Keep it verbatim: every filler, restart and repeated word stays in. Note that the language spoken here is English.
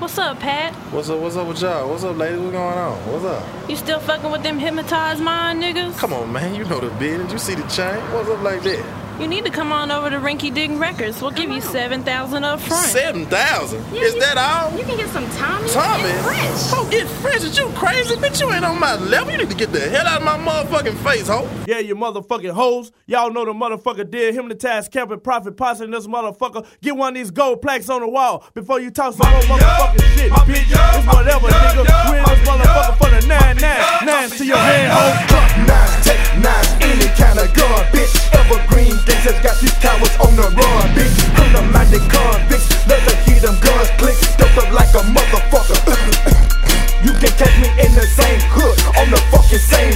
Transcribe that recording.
What's up, Pat? What's up, what's up with y'all? What's up, ladies? What's going on? What's up? You still fucking with them hypnotized mind niggas? Come on, man. You know the business. You see the chain. What's up like that? You need to come on over to Rinky Dink Records. We'll give you seven thousand up front. Seven thousand? Yeah, Is you, that all? You can get some Tommy. Tommy? Get fresh. Oh, get fresh? Is you crazy? Bitch, you ain't on my level. You need to get the hell out of my motherfucking face, ho. Yeah, you motherfucking hoes. Y'all know the motherfucker did hypnotize camping profit posse in this motherfucker. Get one of these gold plaques on the wall before you talk some more motherfucking shit, bitch. It's whatever, nigga. We in this motherfucker for the nine nine. Nines to your hand, ho. Drop nine, take nine, any kind of gun, bitch. Evergreen things has got these cowards on the run, bitch. Criminal-minded convicts, let them hear them guns click. Dope up like a motherfucker. You can catch me in the same hood, on the fucking same